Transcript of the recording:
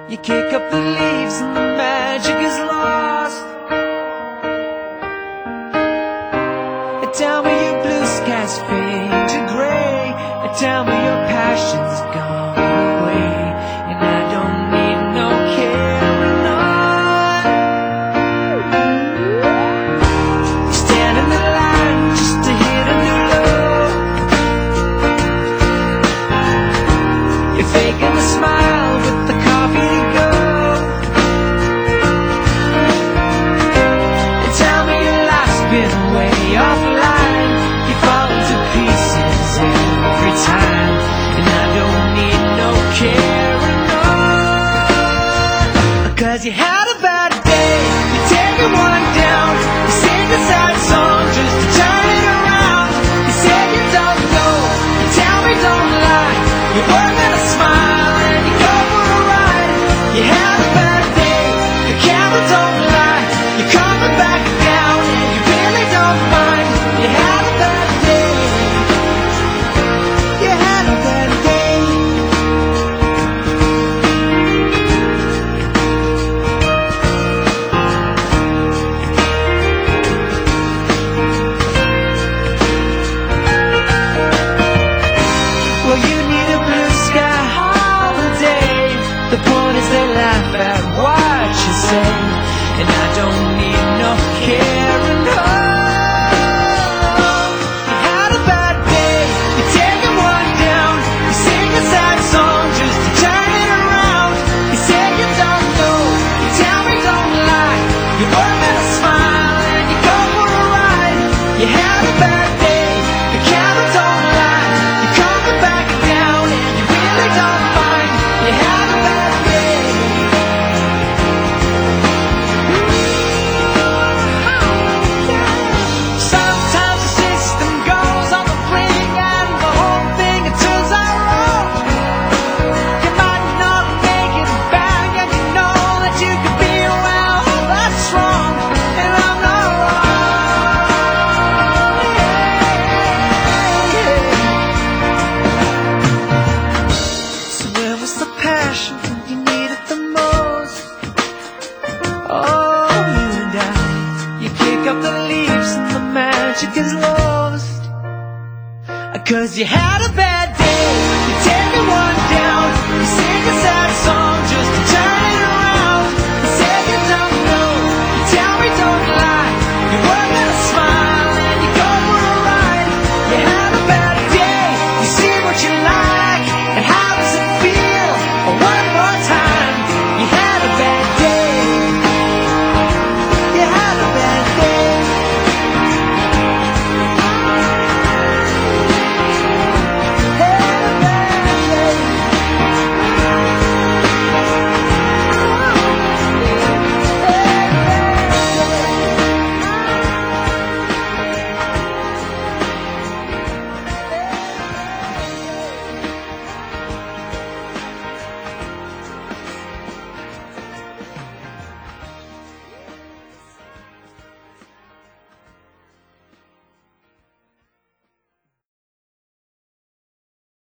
You kick up the leaves and the magic is lost. Tell me your blue skies fade to gray, and tell me your passion's gone away, and I don't need no carrying on. You stand in the line just to hit a new low. You're faking a smile with the coffee to go. And tell me your life's been way offline. Cause you had a bad day, you're taking one down. You sing a sad song just to turn it around. You say you don't know, you tell me don't lie. You're working a smile and you go for a ride. You had a bad day, the camera don't lie. You're coming back down and you really don't mind. You had a bad day, you had a bad day. The point is they laugh at what you say, and I don't need no carrying on. You had a bad day, you're taking one down. You sing a sad song just to turn it around. You say you don't know, you tell me don't lie. You're working a smile and you go for a ride. You had a bad day, the camera don't lie. You're coming back down and you really don't mind. You had a bad you need it the most. Oh, you and I, you kick up the leaves and the magic is lost. Cause you had a bad